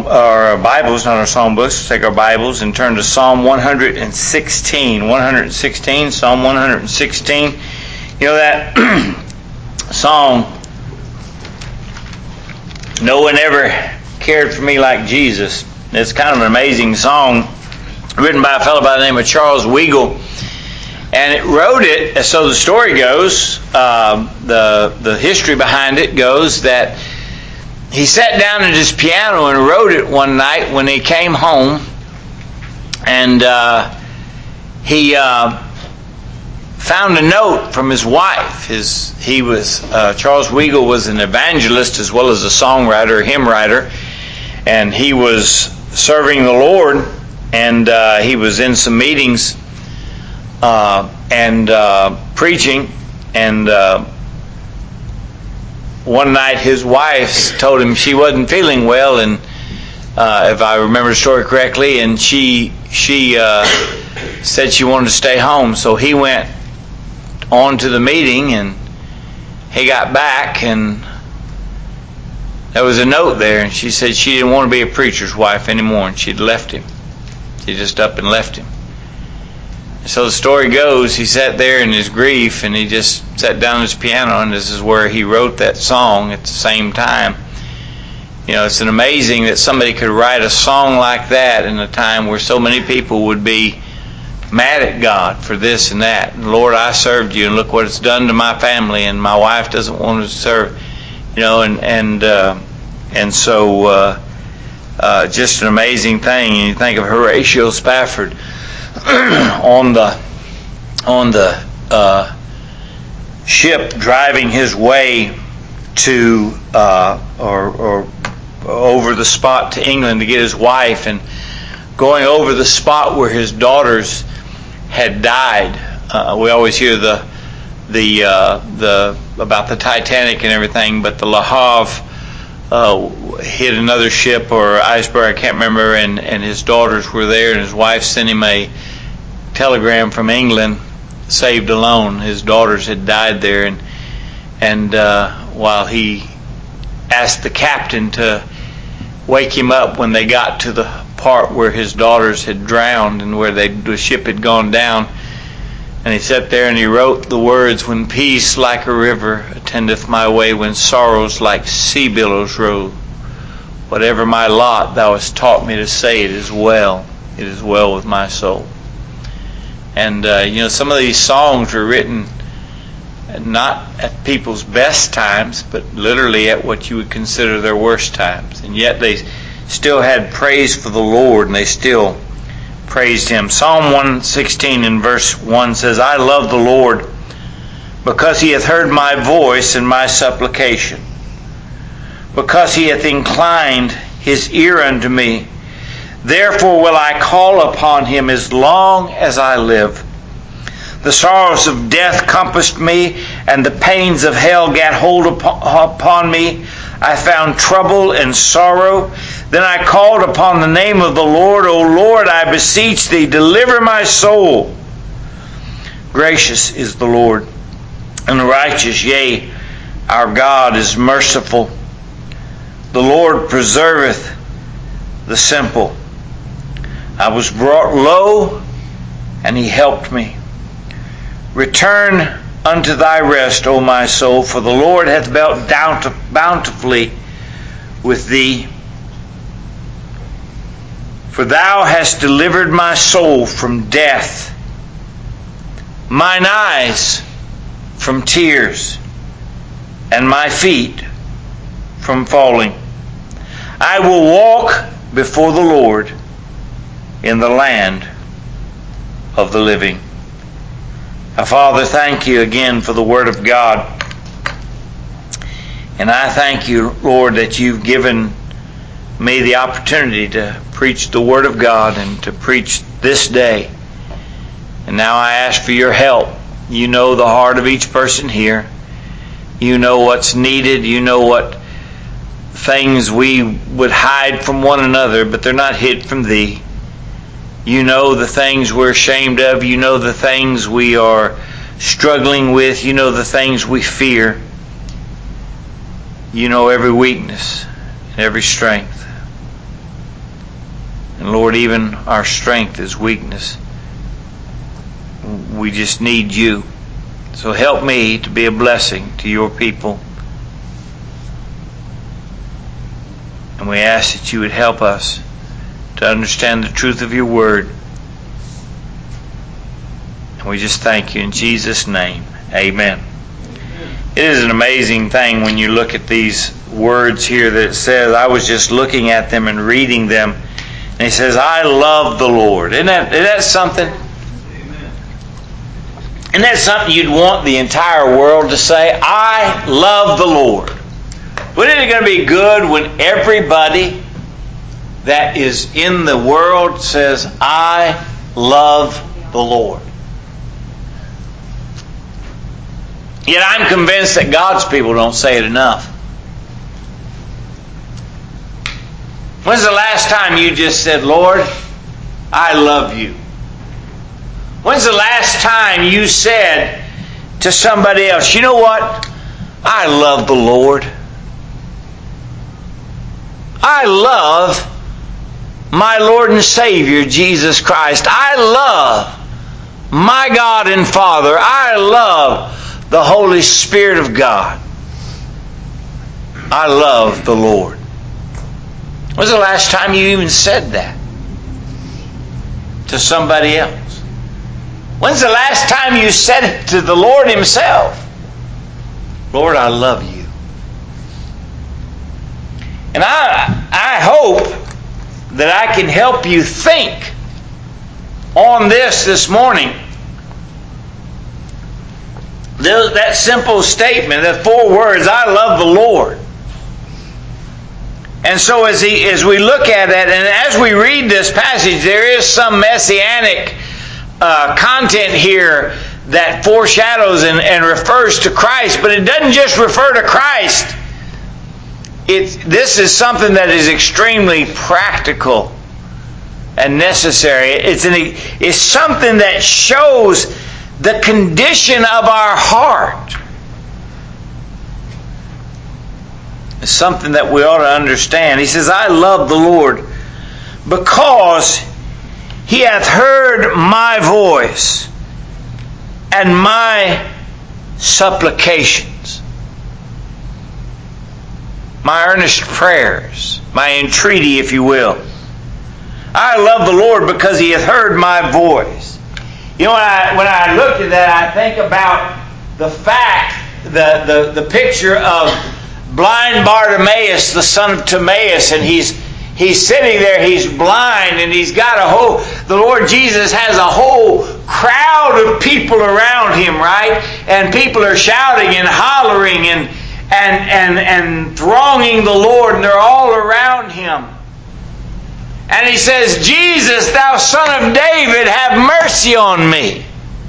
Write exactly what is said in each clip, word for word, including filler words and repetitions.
song, our Bibles, not our song books. Let's take our Bibles and turn to Psalm one hundred sixteen. one hundred sixteen, Psalm one hundred sixteen. You know that song, no one ever cared for me like Jesus. It's kind of an amazing song, written by a fellow by the name of Charles Weigle. And it wrote it, so the story goes, uh, the the history behind it goes that he sat down at his piano and wrote it one night when he came home, and uh, he uh, found a note from his wife. His he was uh, Charles Weigle was an evangelist as well as a songwriter, a hymn writer, and he was serving the Lord, and uh, he was in some meetings uh, and uh, preaching, and uh, one night his wife told him she wasn't feeling well, and uh, if I remember the story correctly, and she she uh, said she wanted to stay home. So he went on to the meeting, and he got back, and there was a note there, and she said she didn't want to be a preacher's wife anymore, and she'd left him. She just up and left him. So the story goes, he sat there in his grief, and he just sat down at his piano, and this is where he wrote that song at the same time. You know, it's an amazing that somebody could write a song like that in a time where so many people would be mad at God for this and that. And Lord, I served you, and look what it's done to my family, and my wife doesn't want to serve. You know, and and uh, and so uh, uh, just an amazing thing. And you think of Horatio Spafford on the on the uh, ship driving his way to uh, or, or over the spot to England to get his wife, and going over the spot where his daughters had died. Uh, we always hear the the uh, the about the Titanic and everything, but the Le Havre uh, hit another ship or iceberg, I can't remember, and, and his daughters were there, and his wife sent him a telegram from England, saved alone. His daughters had died there, and and uh, while he asked the captain to wake him up when they got to the part where his daughters had drowned and where they, the ship had gone down, and he sat there and he wrote the words, "When peace like a river attendeth my way, when sorrows like sea billows roll, whatever my lot thou hast taught me to say, it is well, it is well with my soul." And uh, you know, some of these songs were written not at people's best times, but literally at what you would consider their worst times, and yet they still had praise for the Lord, and they still praised Him. Psalm one sixteen in verse one says, "I love the Lord, because He hath heard my voice and my supplication, because He hath inclined His ear unto me. Therefore will I call upon Him as long as I live. The sorrows of death compassed me, and the pains of hell gat hold upon me. I found trouble and sorrow. Then I called upon the name of the Lord. O Lord, I beseech Thee, deliver my soul. Gracious is the Lord, and righteous, yea, our God is merciful. The Lord preserveth the simple. I was brought low, and He helped me. Return unto thy rest, O my soul, for the Lord hath dealt bountifully with thee. For thou hast delivered my soul from death, mine eyes from tears, and my feet from falling. I will walk before the Lord in the land of the living." Now, Father, thank You again for the Word of God. And I thank You, Lord, that You've given me the opportunity to preach the Word of God and to preach this day. And now I ask for Your help. You know the heart of each person here. You know what's needed. You know what things we would hide from one another, but they're not hid from Thee. You know the things we're ashamed of. You know the things we are struggling with. You know the things we fear. You know every weakness and every strength. And Lord, even our strength is weakness. We just need you. So help me to be a blessing to your people. And we ask that you would help us to understand the truth of your word. And we just thank you in Jesus' name. Amen. It is an amazing thing when you look at these words here that it says, I was just looking at them and reading them. And he says, I love the Lord. Isn't that, isn't that something? Isn't that something you'd want the entire world to say? I love the Lord. Wouldn't it going to be good when everybody that is in the world says, I love the Lord? Yet I'm convinced that God's people don't say it enough. When's the last time you just said, Lord, I love you? When's the last time you said to somebody else, you know what? I love the Lord. I love my Lord and Savior, Jesus Christ. I love my God and Father. I love the Holy Spirit of God. I love the Lord. When's the last time you even said that to somebody else? When's the last time you said it to the Lord Himself? Lord, I love you. And I, I hope that I can help you think on this this morning. That simple statement, that four words, I love the Lord. And so as, he, as we look at it, and as we read this passage, there is some messianic uh, content here that foreshadows and, and refers to Christ, but it doesn't just refer to Christ. It's, this is something that is extremely practical and necessary. It's, an, it's something that shows the condition of our heart. It's something that we ought to understand. He says, I love the Lord because He hath heard my voice and my supplications, my earnest prayers, my entreaty, if you will. I love the Lord because He hath heard my voice. You know, when I, when I looked at that, I think about the fact, the, the, the picture of blind Bartimaeus, the son of Timaeus, and he's he's sitting there, he's blind, and he's got a whole, the Lord Jesus has a whole crowd of people around Him, right? And people are shouting and hollering and and and, and thronging the Lord, and they're all around Him. And He says, Jesus, thou son of David, have mercy on me.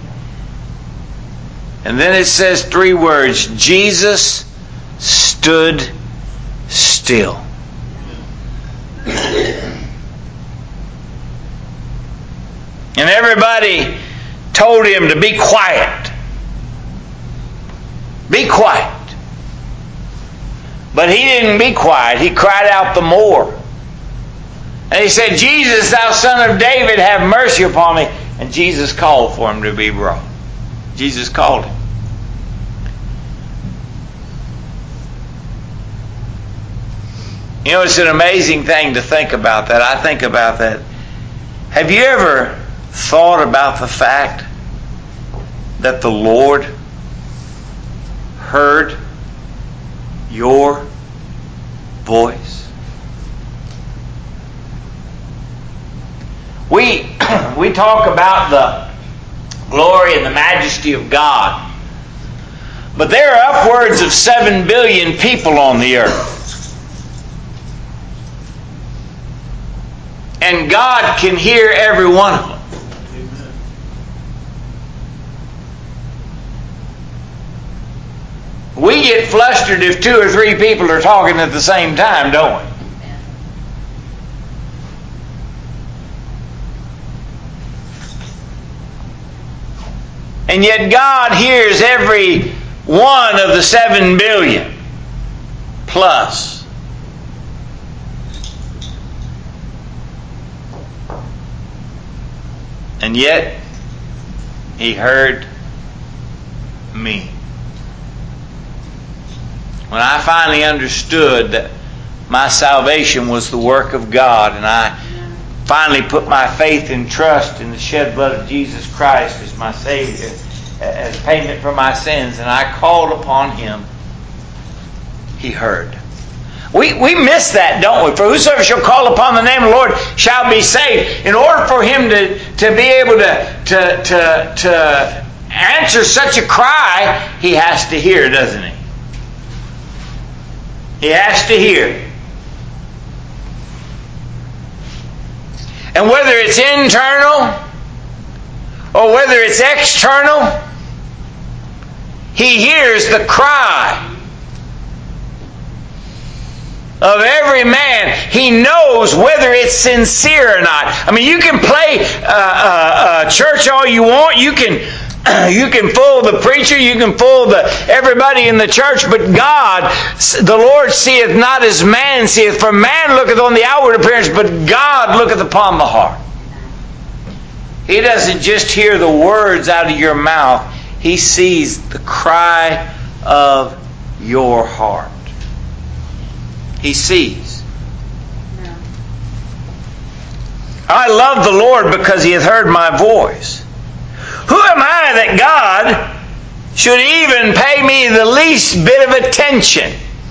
And then it says three words, Jesus stood still. And everybody told Him to be quiet. Be quiet. But He didn't be quiet. He cried out the more. And He said, Jesus, thou son of David, have mercy upon me. And Jesus called for Him to be brought. Jesus called Him. You know, it's an amazing thing to think about that. I think about that. Have you ever thought about the fact that the Lord heard your voice? We, we talk about the glory and the majesty of God. But there are upwards of seven billion people on the earth. And God can hear every one of them. We get flustered if two or three people are talking at the same time, don't we? And yet God hears every one of the seven billion plus. And yet, He heard me. When I finally understood that my salvation was the work of God, and I finally put my faith and trust in the shed blood of Jesus Christ as my Savior, as payment for my sins, and I called upon Him, He heard. We we miss that, don't we? For whosoever shall call upon the name of the Lord shall be saved. In order for Him to, to be able to, to, to, to answer such a cry, He has to hear, doesn't He? He has to hear. And whether it's internal or whether it's external, He hears the cry of every man. He knows whether it's sincere or not. I mean, you can play uh, uh, uh, church all you want. You can you can fool the preacher. You can fool the everybody in the church. But God, the Lord, seeth not as man seeth. For man looketh on the outward appearance, but God looketh upon the heart. He doesn't just hear the words out of your mouth. He sees the cry of your heart. He sees. I love the Lord because He hath heard my voice. Who am I that God should even pay me the least bit of attention?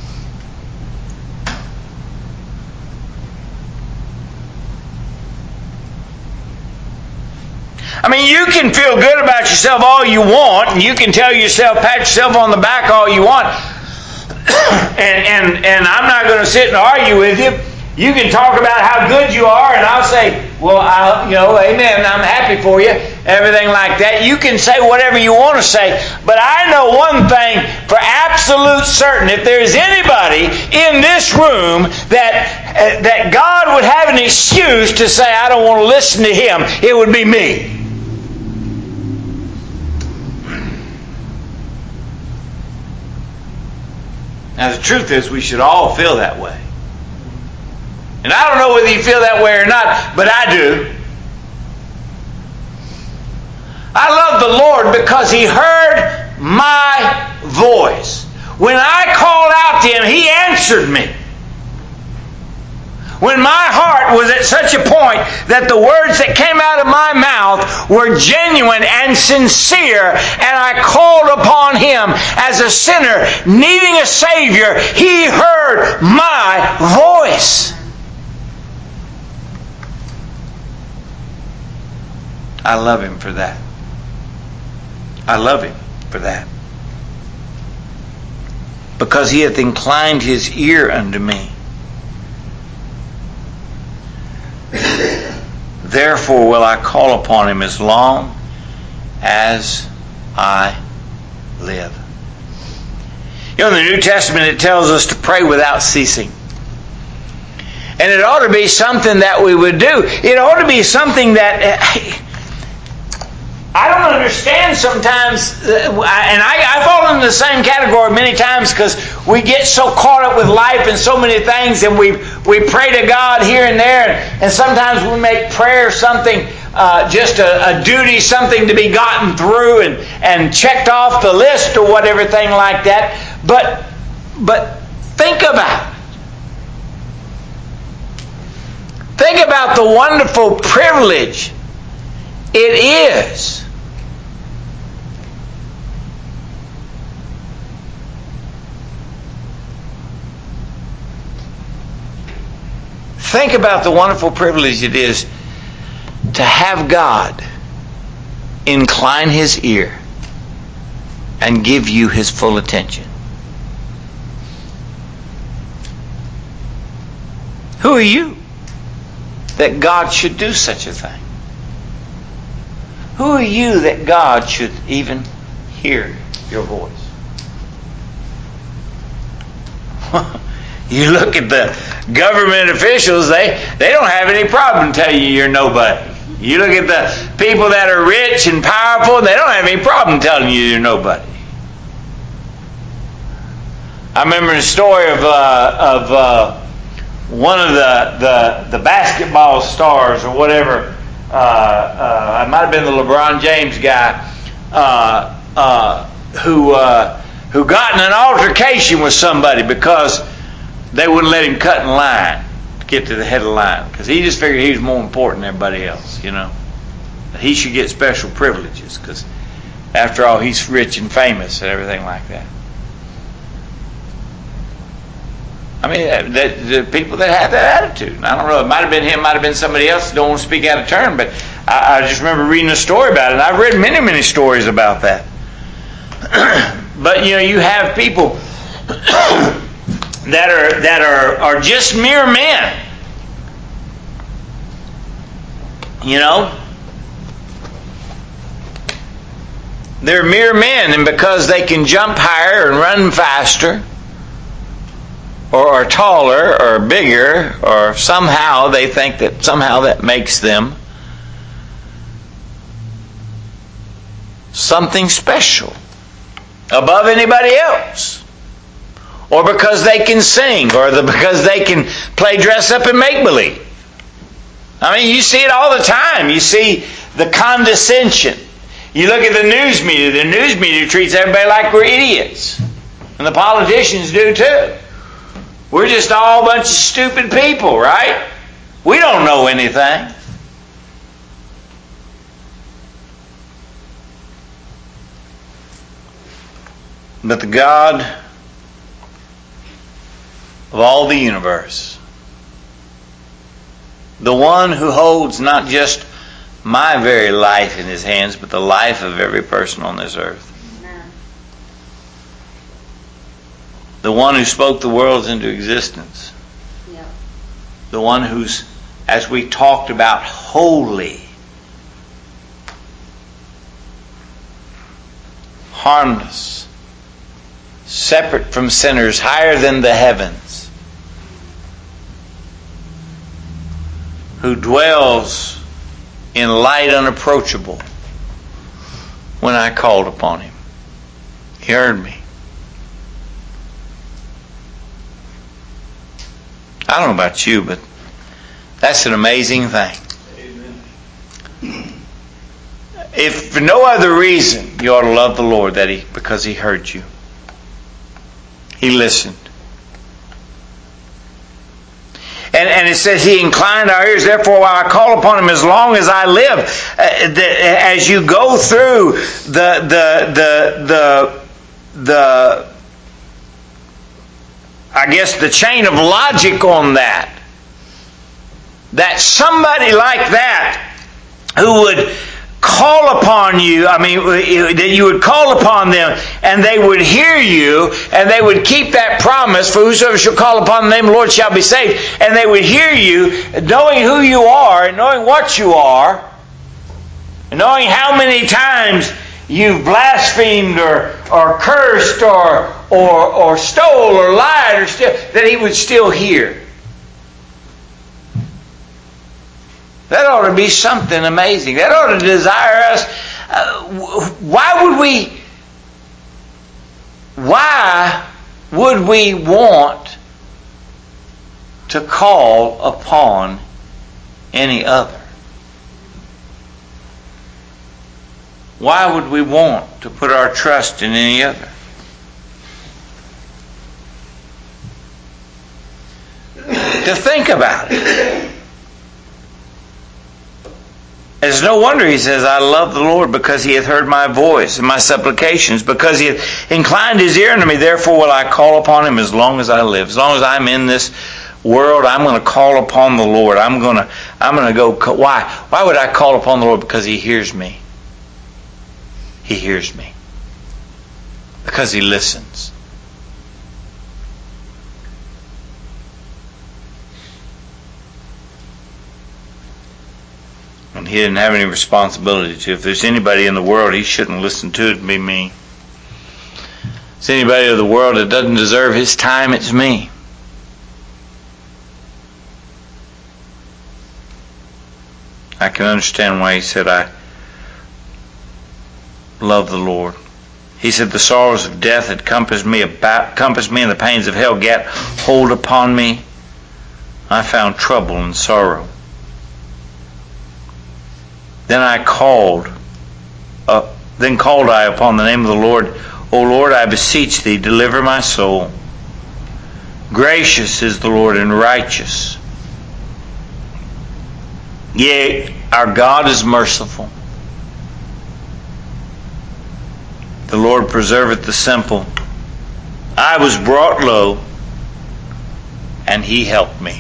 I mean, you can feel good about yourself all you want, and you can tell yourself, pat yourself on the back all you want, and, and, and I'm not going to sit and argue with you. You can talk about how good you are, and I'll say, well, I'll, you know, amen, I'm happy for you, everything like that. You can say whatever you want to say, but I know one thing for absolute certain. If there's anybody in this room that, uh, that God would have an excuse to say, I don't want to listen to Him, it would be me. Now, the truth is, we should all feel that way. And I don't know whether you feel that way or not, but I do. I love the Lord because He heard my voice. When I called out to Him, He answered me. When my heart was at such a point that the words that came out of my mouth were genuine and sincere, and I called upon Him as a sinner needing a Savior, He heard my voice. I love Him for that. I love Him for that. Because He hath inclined His ear unto me. Therefore will I call upon Him as long as I live. You know, in the New Testament it tells us to pray without ceasing. And it ought to be something that we would do. It ought to be something that... I don't understand sometimes, and I, I fall into the same category many times because we get so caught up with life and so many things, and we we pray to God here and there, and, and sometimes we make prayer something, uh, just a, a duty, something to be gotten through and, and checked off the list or whatever thing like that. But but think about it. Think about the wonderful privilege it is think about the wonderful privilege it is to have God incline His ear and give you His full attention. Who are you that God should do such a thing? Who are you that God should even hear your voice? You look at the government officials, they, they don't have any problem telling you you're nobody. You look at the people that are rich and powerful, they don't have any problem telling you you're nobody. I remember the story of, uh, of uh, one of the, the, the basketball stars or whatever, uh, uh, it might have been the LeBron James guy, uh, uh, who uh, who got in an altercation with somebody because they wouldn't let him cut in line to get to the head of the line, because he just figured he was more important than everybody else, you know. He should get special privileges because, after all, he's rich and famous and everything like that. I mean, the, the people that have that attitude. I don't know, it might have been him, might have been somebody else. Don't want to speak out of turn, but I, I just remember reading a story about it. And I've read many, many stories about that. But, you know, you have people that are that are, are just mere men. You know? They're mere men, and because they can jump higher and run faster, or are taller, or bigger, or somehow they think that somehow that makes them something special above anybody else. Or because they can sing, or the, because they can play dress up and make believe. I mean, you see it all the time. You see the condescension. You look at the news media. The news media treats everybody like we're idiots. And the politicians do too. We're just all a bunch of stupid people, right? We don't know anything. But the God of all the universe, the one who holds not just my very life in his hands, but the life of every person on this earth. Amen. The one who spoke the worlds into existence. Yep. The one who's, as we talked about, holy, harmless, separate from sinners, higher than the heavens, who dwells in light unapproachable. When I called upon him, he heard me. I don't know about you, but that's an amazing thing. Amen. If for no other reason, you ought to love the Lord, that he because he heard you. He listened. And, and it says he inclined our ears, therefore while I call upon him as long as I live. Uh, the, as you go through the the the the the I guess the chain of logic on that, that somebody like that who would call upon you, I mean, that you would call upon them and they would hear you and they would keep that promise, for whosoever shall call upon the name of the Lord shall be saved, and they would hear you, knowing who you are and knowing what you are, and knowing how many times you've blasphemed or, or cursed or, or, or stole or lied, or still, that he would still hear. That ought to be something amazing. That ought to desire us. Uh, why would we, why would we want to call upon any other? Why would we want to put our trust in any other? To think about it. It's no wonder he says, I love the Lord because he hath heard my voice and my supplications, because he hath inclined his ear unto me. Therefore will I call upon him as long as I live. As long as I'm in this world, I'm going to call upon the Lord. I'm going to, I'm going to go. Why? Why would I call upon the Lord? Because he hears me. He hears me. Because he listens. And he didn't have any responsibility to. If there's anybody in the world he shouldn't listen to, it'd be me. If there's anybody in the world that doesn't deserve his time, it's me. I can understand why he said, I love the Lord. He said, the sorrows of death had compassed me about, compassed me, and the pains of hell get hold upon me. I found trouble and sorrow. Then I called, uh, then called I upon the name of the Lord. O Lord, I beseech thee, deliver my soul. Gracious is the Lord and righteous. Yea, our God is merciful. The Lord preserveth the simple. I was brought low, and he helped me.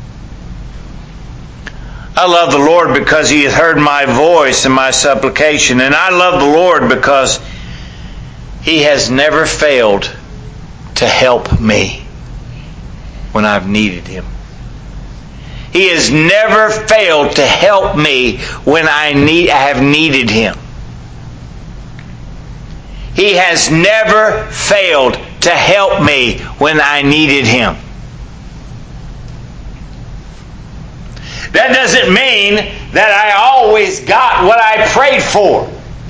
I love the Lord because he hath heard my voice and my supplication. And I love the Lord because he has never failed to help me when I've needed him. He has never failed to help me when I need, I have needed him. He has never failed to help me when I needed him. That doesn't mean that I always got what I prayed for.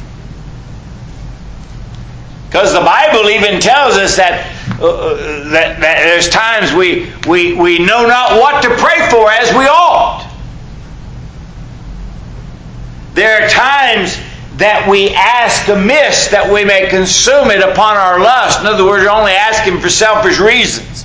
Because the Bible even tells us that, uh, that, that there's times we, we, we know not what to pray for as we ought. There are times that we ask amiss that we may consume it upon our lust. In other words, you're only asking for selfish reasons.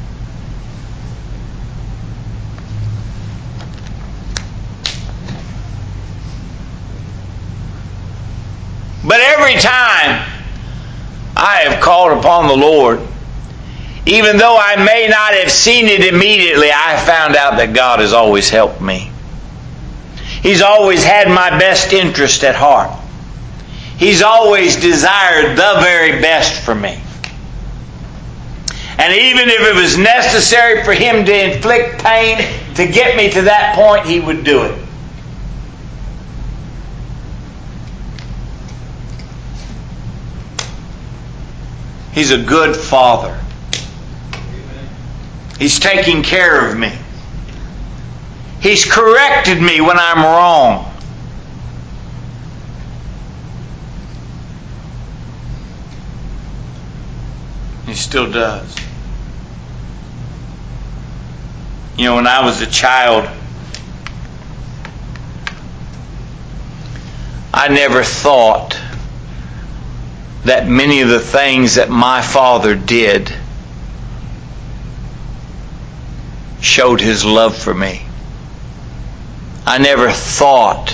But every time I have called upon the Lord, even though I may not have seen it immediately, I have found out that God has always helped me. He's always had my best interest at heart. He's always desired the very best for me. And even if it was necessary for him to inflict pain to get me to that point, he would do it. He's a good father. He's taking care of me. He's corrected me when I'm wrong. He still does. You know, when I was a child, I never thought that many of the things that my father did showed his love for me. I never thought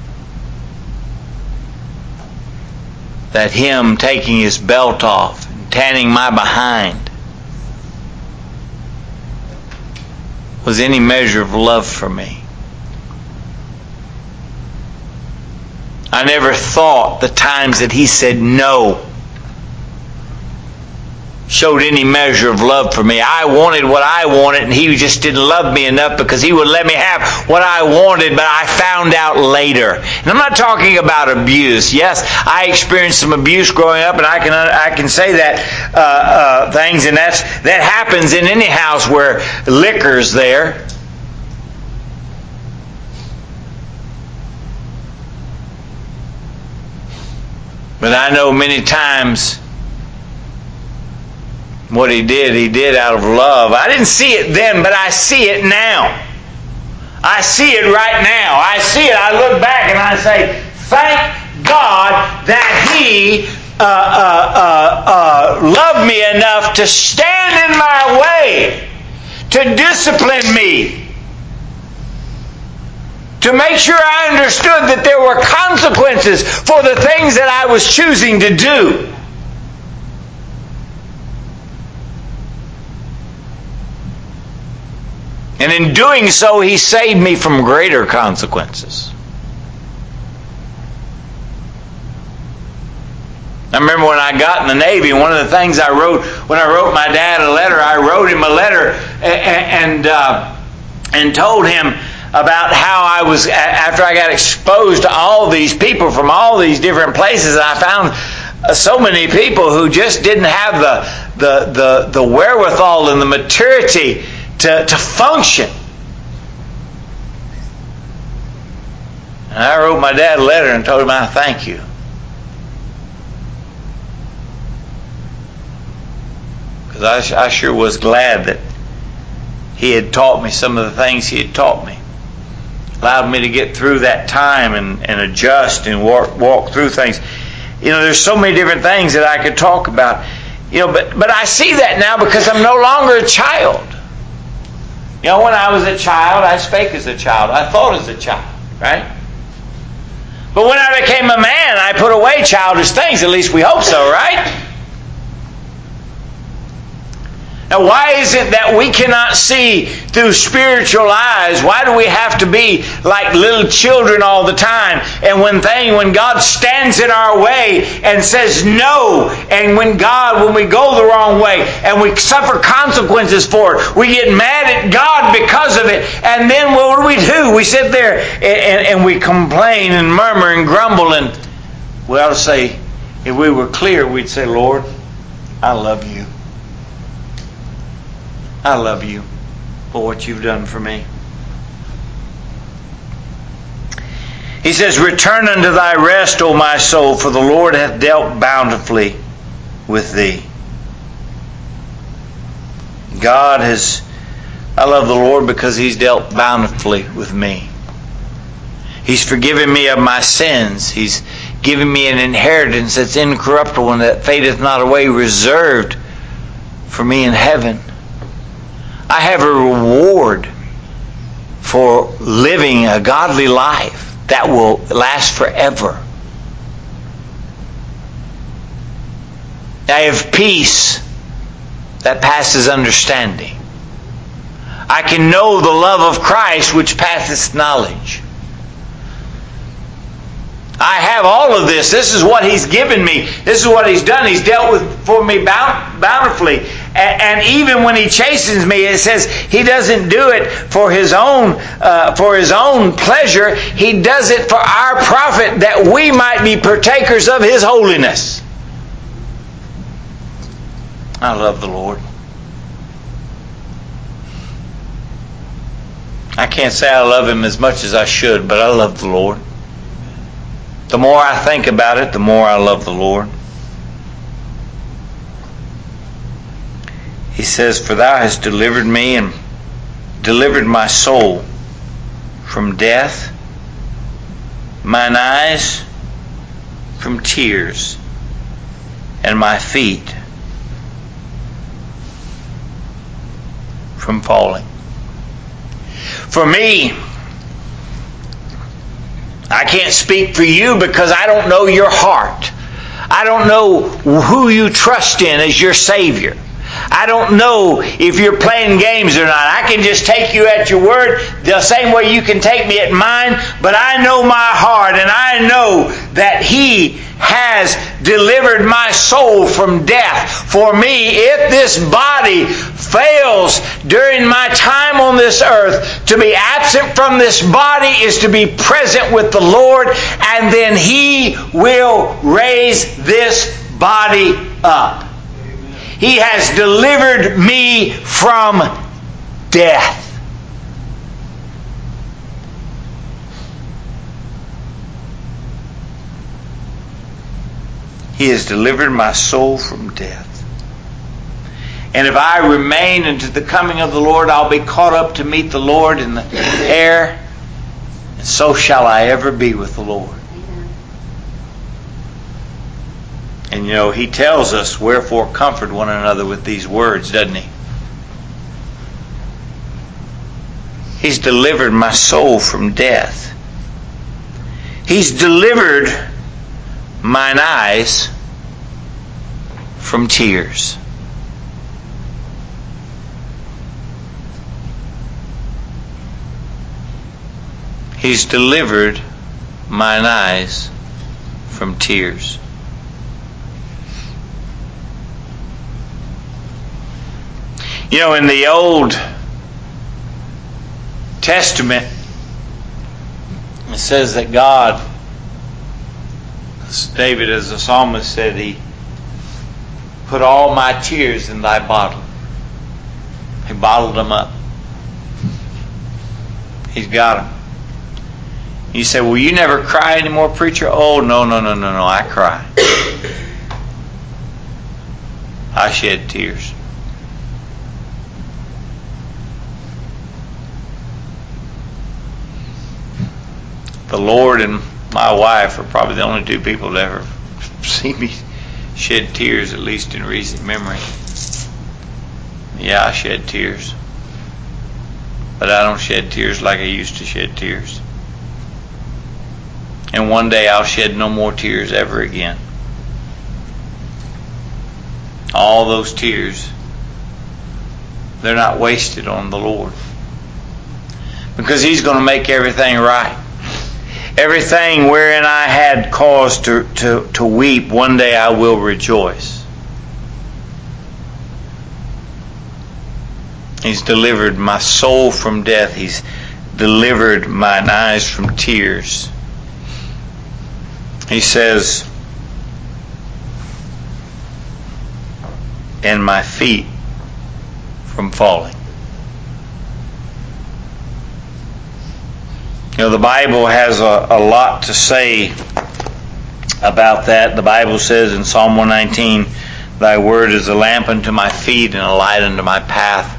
that him taking his belt off and tanning my behind was any measure of love for me. I never thought the times that he said no showed any measure of love for me. I wanted what I wanted, and he just didn't love me enough because he would let me have what I wanted, but I found out later. And I'm not talking about abuse. Yes, I experienced some abuse growing up, and I can I can say that uh, uh, things, and that's that happens in any house where liquor's there. But I know many times what he did, he did out of love. I didn't see it then, but I see it now. I see it right now. I see it. I look back and I say, thank God that he uh, uh, uh, uh, loved me enough to stand in my way, to discipline me, to make sure I understood that there were consequences for the things that I was choosing to do. And in doing so, he saved me from greater consequences. I remember when I got in the Navy, one of the things I wrote, when I wrote my dad a letter, I wrote him a letter and, and, uh, and told him about how I was, after I got exposed to all these people from all these different places, and I found so many people who just didn't have the the the, the wherewithal and the maturity to, to function. And I wrote my dad a letter and told him I thank you. Because I, I sure was glad that He had taught me some of the things He had taught me. Allowed me to get through that time and, and adjust and walk, walk through things. You know, there's so many different things that I could talk about. You know, but, but I see that now because I'm no longer a child. You know, when I was a child, I spake as a child. I thought as a child, right? But when I became a man, I put away childish things. At least we hope so, right? Now, why is it that we cannot see through spiritual eyes? Why do we have to be like little children all the time? And when thing, when God stands in our way and says no, and when God, when we go the wrong way and we suffer consequences for it, we get mad at God because of it. And then what do we do? We sit there and, and, and we complain and murmur and grumble. And we ought to say, if we were clear, we'd say, Lord, I love you. I love you for what you've done for me. He says, return unto thy rest, O my soul, for the Lord hath dealt bountifully with thee. God has, I love the Lord because He's dealt bountifully with me. He's forgiven me of my sins. He's given me an inheritance that's incorruptible and that fadeth not away, reserved for me in heaven. I have a reward for living a godly life that will last forever. I have peace that passes understanding. I can know the love of Christ which passeth knowledge. I have all of this. This is what He's given me. This is what He's done. He's dealt with for me bountifully. And even when He chastens me, it says He doesn't do it for His own uh, for His own pleasure. He does it for our profit, that we might be partakers of His holiness. I love the Lord. I can't say I love Him as much as I should, but I love the Lord. The more I think about it, the more I love the Lord. He says, for thou hast delivered me and delivered my soul from death, mine eyes from tears, and my feet from falling. For me, I can't speak for you because I don't know your heart. I don't know who you trust in as your Savior. I don't know if you're playing games or not. I can just take you at your word the same way you can take me at mine. But I know my heart, and I know that He has delivered my soul from death. For me, if this body fails during my time on this earth, to be absent from this body is to be present with the Lord, and then He will raise this body up. He has delivered me from death. He has delivered my soul from death. And if I remain unto the coming of the Lord, I'll be caught up to meet the Lord in the air. And so shall I ever be with the Lord. And you know, He tells us, wherefore comfort one another with these words, doesn't He? He's delivered my soul from death. He's delivered mine eyes from tears. He's delivered mine eyes from tears. You know, in the Old Testament, it says that God, David as the psalmist said, He put all my tears in thy bottle. He bottled them up. He's got them. You say, well, you never cry anymore, preacher? Oh, no, no, no, no, no, I cry. I shed tears. the Lord and my wife are probably the only two people that ever see me shed tears, at least in recent memory. Yeah, I shed tears. But I don't shed tears like I used to shed tears. And one day I'll shed no more tears ever again. All those tears, they're not wasted on the Lord. Because He's going to make everything right. Everything wherein I had cause to, to, to weep, one day I will rejoice. He's delivered my soul from death. He's delivered mine eyes from tears. He says, and my feet from falling. You know, the Bible has a, a lot to say about that. The Bible says in Psalm one nineteen, Thy word is a lamp unto my feet and a light unto my path.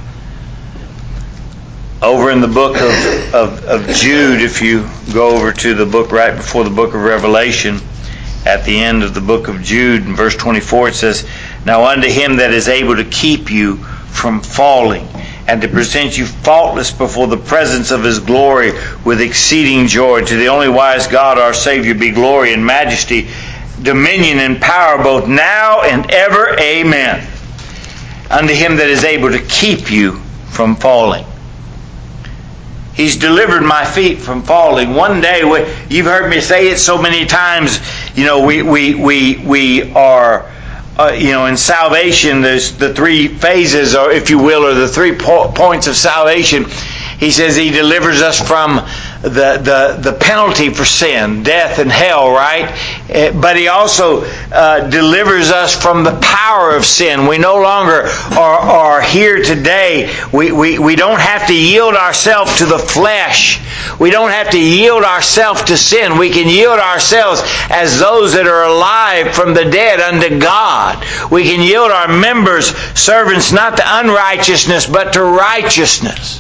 Over in the book of, of, of Jude, if you go over to the book right before the book of Revelation, at the end of the book of Jude, in verse twenty-four, it says, Now unto Him that is able to keep you from falling, and to present you faultless before the presence of His glory with exceeding joy. To the only wise God, our Savior, be glory and majesty, dominion and power, both now and ever. Amen. Unto Him that is able to keep you from falling. He's delivered my feet from falling. One day, you've heard me say it so many times, you know, we, we, we, we are... Uh, you know, in salvation, there's the three phases, or if you will, or the three po- points of salvation. He says He delivers us from the, the, the penalty for sin, death and hell, right? Uh, but He also uh, delivers us from the power of sin. We no longer are, are here today. We, we, we don't have to yield ourselves to the flesh. We don't have to yield ourselves to sin. We can yield ourselves as those that are alive from the dead unto God. We can yield our members, servants, not to unrighteousness, but to righteousness.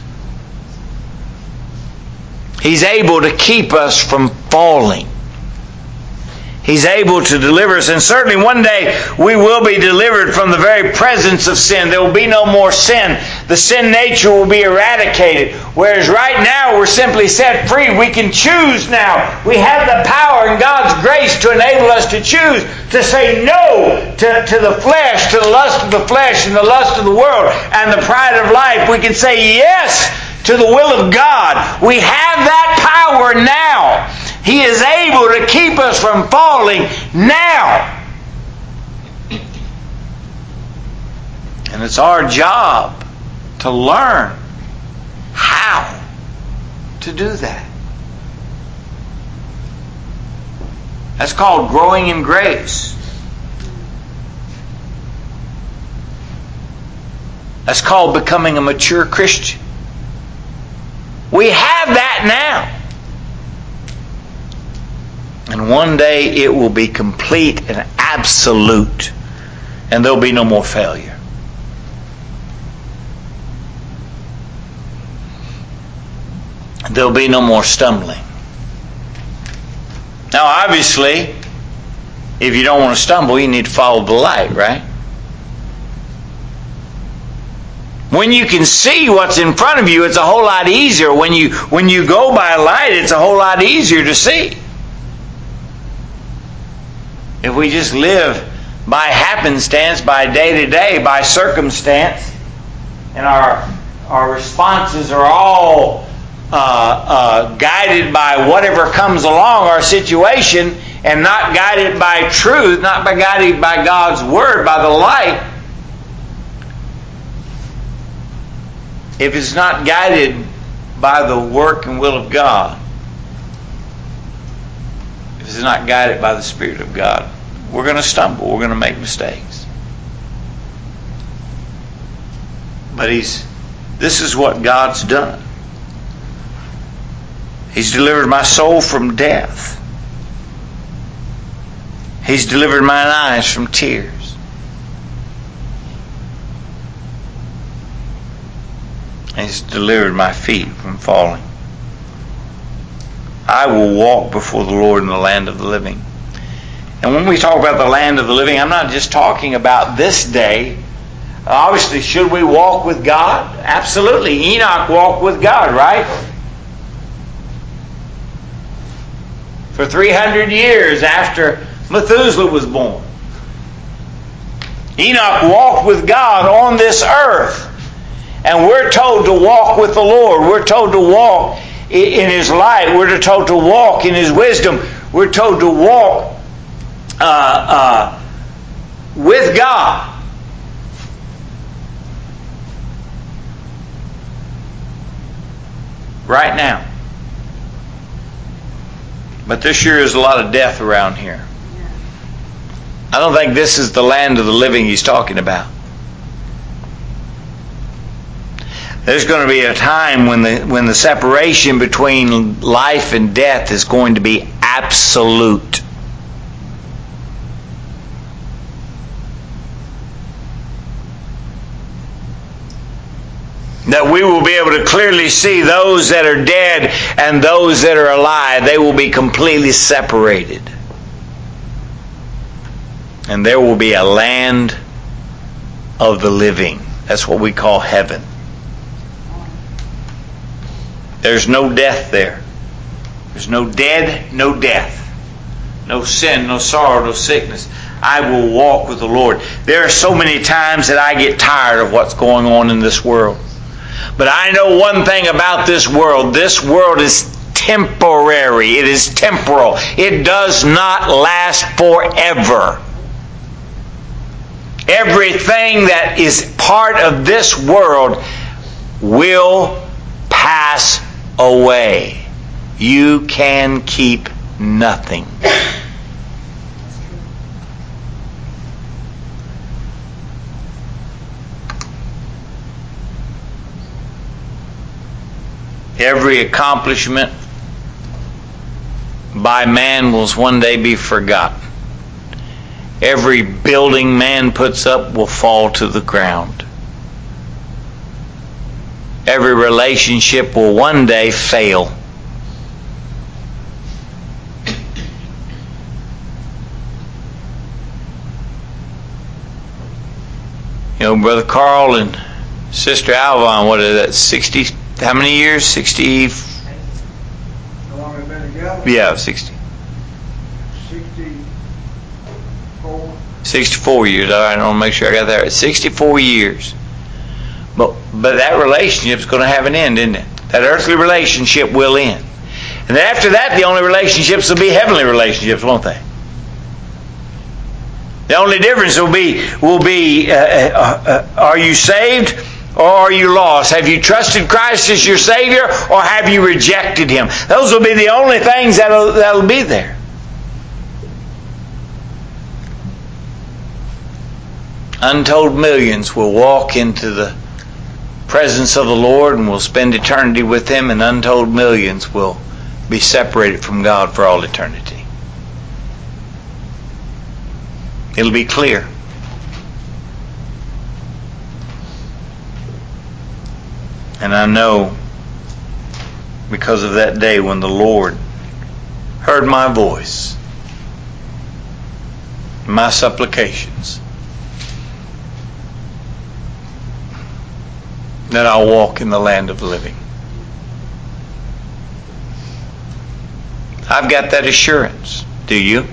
He's able to keep us from falling. He's able to deliver us. And certainly one day we will be delivered from the very presence of sin. There will be no more sin. The sin nature will be eradicated. Whereas right now we're simply set free. We can choose now. We have the power and God's grace to enable us to choose to say no to, to the flesh, to the lust of the flesh and the lust of the world and the pride of life. We can say yes to the will of God. We have that power now. He is able to keep us from falling now. And it's our job to learn how to do that. That's called growing in grace. That's called becoming a mature Christian. We have that now. And one day it will be complete and absolute. And there'll be no more failure. There'll be no more stumbling. Now obviously, if you don't want to stumble, you need to follow the light, right? When you can see what's in front of you, it's a whole lot easier. When you when you go by light, it's a whole lot easier to see. If we just live by happenstance, by day to day, by circumstance, and our our responses are all uh, uh, guided by whatever comes along our situation, and not guided by truth, not by guided by God's Word, by the light. If it's not guided by the work and will of God, if it's not guided by the Spirit of God, we're going to stumble. We're going to make mistakes. But He's, this is what God's done. He's delivered my soul from death. He's delivered mine eyes from tears. He's delivered my feet from falling. I will walk before the Lord in the land of the living. And when we talk about the land of the living, I'm not just talking about this day. Obviously, should we walk with God? Absolutely. Enoch walked with God, right? For three hundred years after Methuselah was born. Enoch walked with God on this earth. And we're told to walk with the Lord. We're told to walk in His light. We're told to walk in His wisdom. We're told to walk uh, uh, with God. Right now. But there sure is a lot of death around here. I don't think this is the land of the living he's talking about. There's going to be a time when the when the separation between life and death is going to be absolute. That we will be able to clearly see those that are dead and those that are alive. They will be completely separated. And there will be a land of the living. That's what we call heaven. There's no death there. There's no dead, no death. No sin, no sorrow, no sickness. I will walk with the Lord. There are so many times that I get tired of what's going on in this world. But I know one thing about this world. This world is temporary. It is temporal. It does not last forever. Everything that is part of this world will pass away. You can keep nothing. Every accomplishment by man will one day be forgotten. Every building man puts up will fall to the ground. Every relationship will one day fail. You know, Brother Carl and Sister Alvon, what is that, sixty, how many years? sixty? How long have we been together? Yeah, sixty. sixty-four. sixty-four years. All right, I want to make sure I got that right. sixty-four years. But, but that relationship is going to have an end, isn't it? That earthly relationship will end. And then after that, the only relationships will be heavenly relationships, won't they? The only difference will be, will be uh, uh, uh, are you saved or are you lost? Have you trusted Christ as your Savior or have you rejected Him? Those will be the only things that'll, that'll be there. Untold millions will walk into the presence of the Lord and will spend eternity with Him, and untold millions will be separated from God for all eternity. It'll be clear. And I know because of that day when the Lord heard my voice, my supplications, that I'll walk in the land of the living. I've got that assurance. Do you?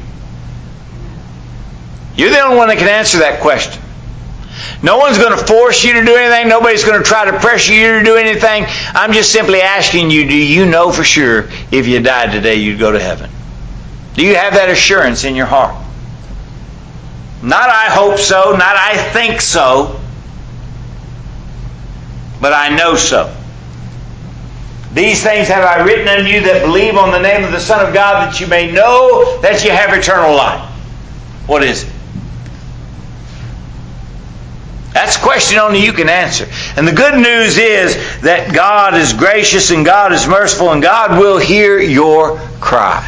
You're the only one that can answer that question. No one's going to force you to do anything. Nobody's going to try to pressure you to do anything. I'm just simply asking you, do you know for sure if you died today you'd go to heaven? Do you have that assurance in your heart? Not I hope so, not I think so, but I know so. These things have I written unto you that believe on the name of the Son of God, that you may know that you have eternal life. What is it? That's a question only you can answer. And the good news is that God is gracious and God is merciful and God will hear your cry.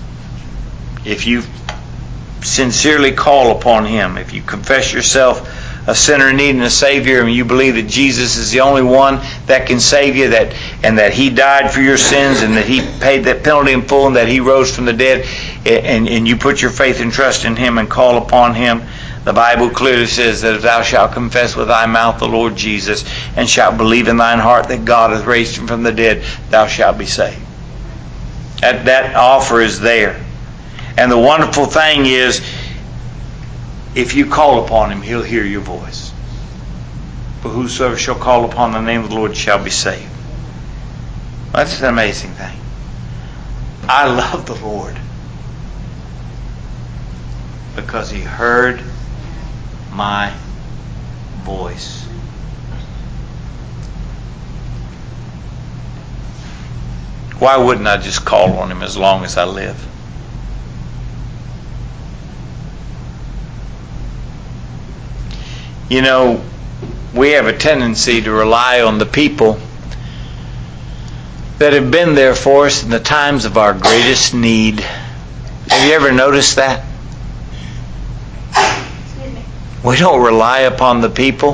If you sincerely call upon Him, if you confess yourself a sinner needing a Savior, and you believe that Jesus is the only one that can save you, that and that He died for your sins, and that He paid that penalty in full, and that He rose from the dead, and, and you put your faith and trust in Him and call upon Him, the Bible clearly says that if thou shalt confess with thy mouth the Lord Jesus, and shalt believe in thine heart that God hath raised Him from the dead, thou shalt be saved. That, that offer is there. And the wonderful thing is, if you call upon Him, He'll hear your voice. For whosoever shall call upon the name of the Lord shall be saved. That's an amazing thing. I love the Lord because He heard my voice. Why wouldn't I just call on Him as long as I live? You know, we have a tendency to rely on the people that have been there for us in the times of our greatest need. Have you ever noticed that? Excuse me. We don't rely upon the people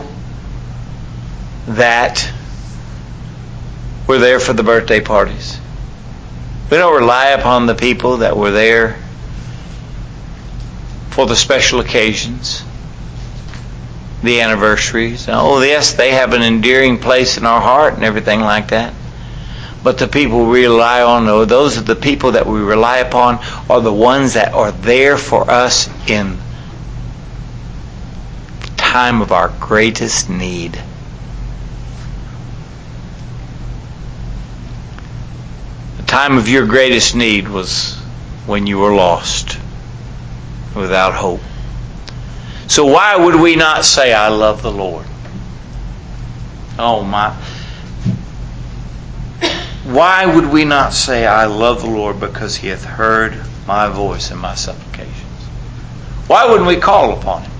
that were there for the birthday parties. We don't rely upon the people that were there for the special occasions, the anniversaries. Oh, yes, they have an endearing place in our heart and everything like that. But the people we rely on, those are the people that we rely upon, are the ones that are there for us in the time of our greatest need. The time of your greatest need was when you were lost, without hope. So why would we not say, I love the Lord? Oh my. Why would we not say, I love the Lord because He hath heard my voice and my supplications? Why wouldn't we call upon Him?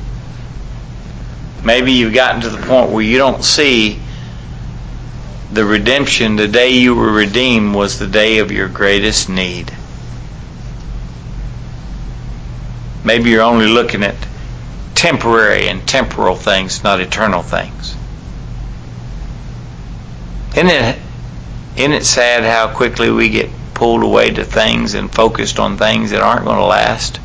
Maybe you've gotten to the point where you don't see the redemption. The day you were redeemed was the day of your greatest need. Maybe you're only looking at temporary and temporal things, not eternal things. Isn't it, isn't it sad how quickly we get pulled away to things and focused on things that aren't going to last?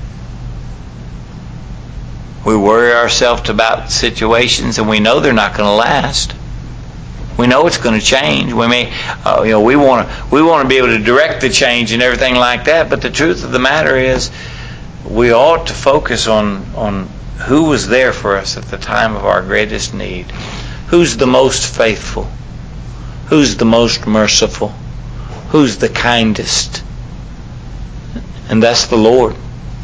We worry ourselves about situations and we know they're not going to last. We know it's going to change. We may, uh, you know, we want to we want to be able to direct the change and everything like that. But the truth of the matter is, we ought to focus on on who was there for us at the time of our greatest need. Who's the most faithful? Who's the most merciful? Who's the kindest? And that's the Lord.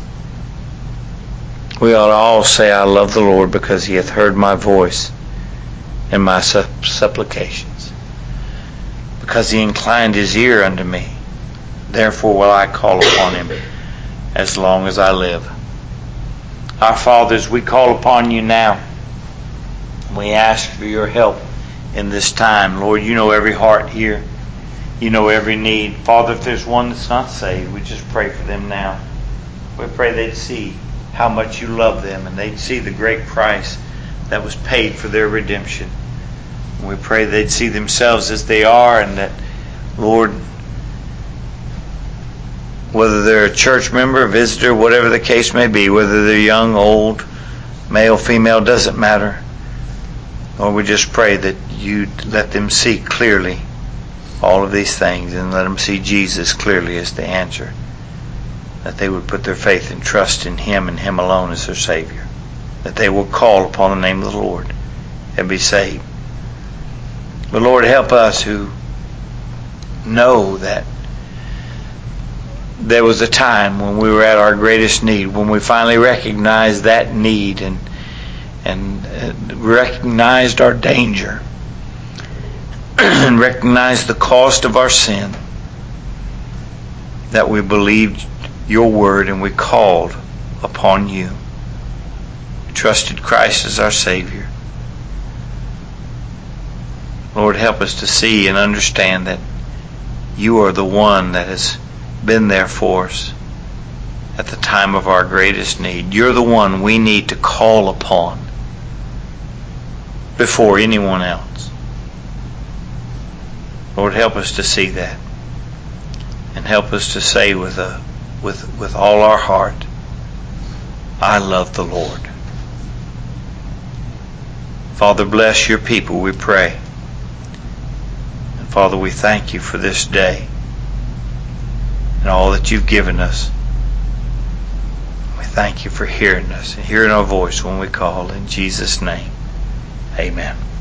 We ought to all say, I love the Lord because He hath heard my voice and my supplications. Because He inclined His ear unto me. Therefore will I call upon Him as long as I live. Our Fathers, we call upon You now. We ask for Your help in this time. Lord, You know every heart here. You know every need. Father, if there's one that's not saved, we just pray for them now. We pray they'd see how much You love them and they'd see the great price that was paid for their redemption. And we pray they'd see themselves as they are, and that, Lord, whether they're a church member, a visitor, whatever the case may be, whether they're young, old, male, female, doesn't matter. Lord, we just pray that You let them see clearly all of these things and let them see Jesus clearly as the answer. That they would put their faith and trust in Him and Him alone as their Savior. That they will call upon the name of the Lord and be saved. But Lord, help us who know that there was a time when we were at our greatest need, when we finally recognized that need and and recognized our danger and recognized the cost of our sin, that we believed Your word and we called upon You. We trusted Christ as our Savior. Lord, help us to see and understand that You are the one that has been there for us at the time of our greatest need. You're the one we need to call upon before anyone else. Lord, help us to see that, and help us to say with a with with all our heart, I love the Lord. Father, bless your people, we pray. And Father, we thank you for this day and all that you've given us. We thank you for hearing us and hearing our voice when we call. In Jesus' name, amen.